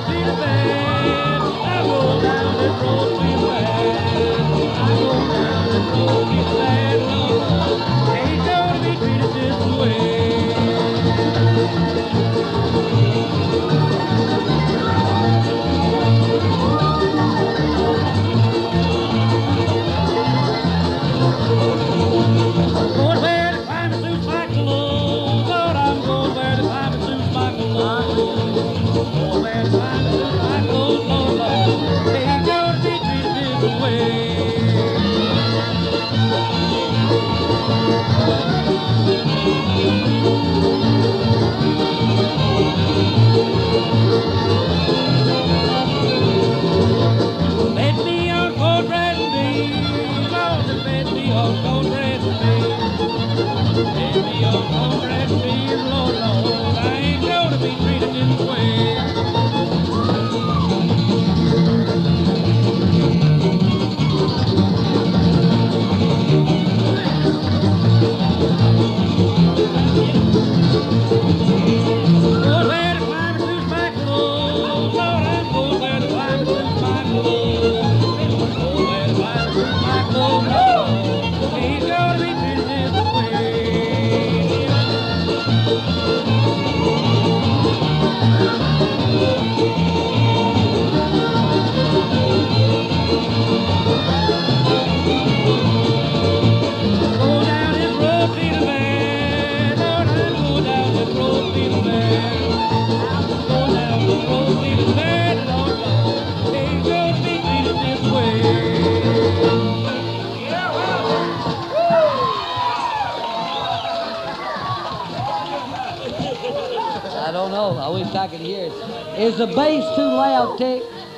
I don't know. I wish I could hear it. Is the bass too loud, Tick?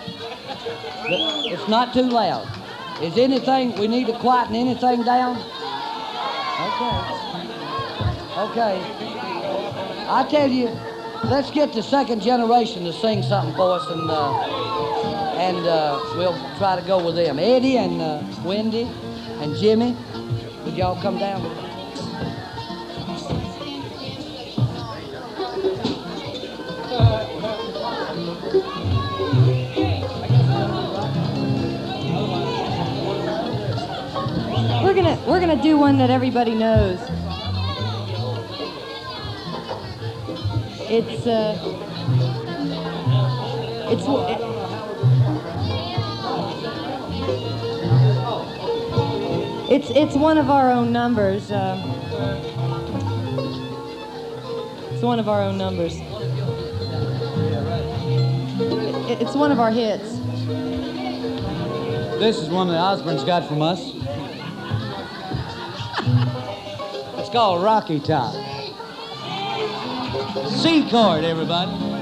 It's not too loud. Is anything, we need to quieten anything down? Okay. Okay. I tell you, let's get the second generation to sing something for us, and we'll try to go with them. Eddie and Wendy and Jimmy, would y'all come down? We're gonna do one that everybody knows. It's one of our own numbers. It's one of our own numbers. It's one of our hits. This is one that Osborne's got from us. It's called Rocky Top. C chord, everybody.